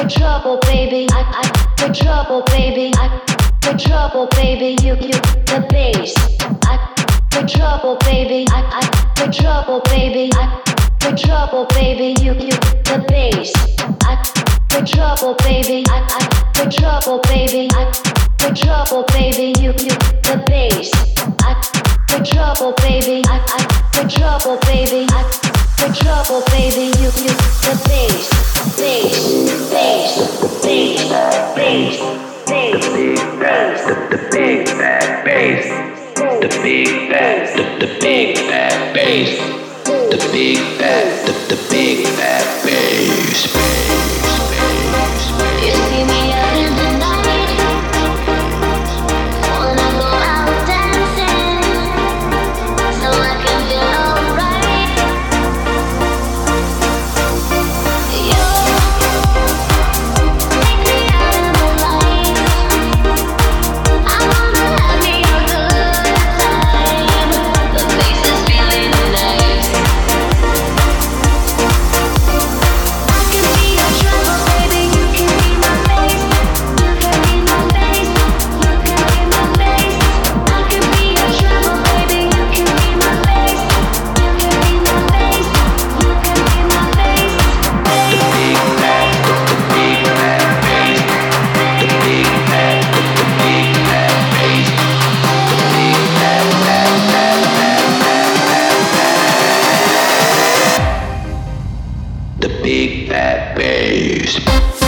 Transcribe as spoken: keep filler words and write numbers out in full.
the trouble, baby. I, I, the trouble, baby. I, the trouble, baby. You, you, the bass. I, the trouble, baby. I, I, the trouble, baby. I, the trouble, baby. You, you, the bass. I, the trouble, baby. I, I, the trouble, baby. I, the trouble, baby. You, you, the bass. I, the trouble, baby. I, I, the trouble, baby. I, the trouble, baby. You, you, the bass, bass, bass, bass, bass, bass, the, the big fat bass, the big fat, the, the big fat bass, the big fat, the, the big fat bass, bass, bass. You see me out in the night, wanna go out dancing, so I can feel alright. You take me out in the light, I wanna have me a good time. The bass is feeling nice. I can be your trouble, baby. You can be my bass. You can be my bass. You can be my bass. I can be your trouble, baby. You can be my bass. You can be my bass. You can be my bass. The big fat, the, the big fat bass, the big fat, the, the big fat bass, the big fat, fat, fat, fat, fat, fat, fat. The big fat bass.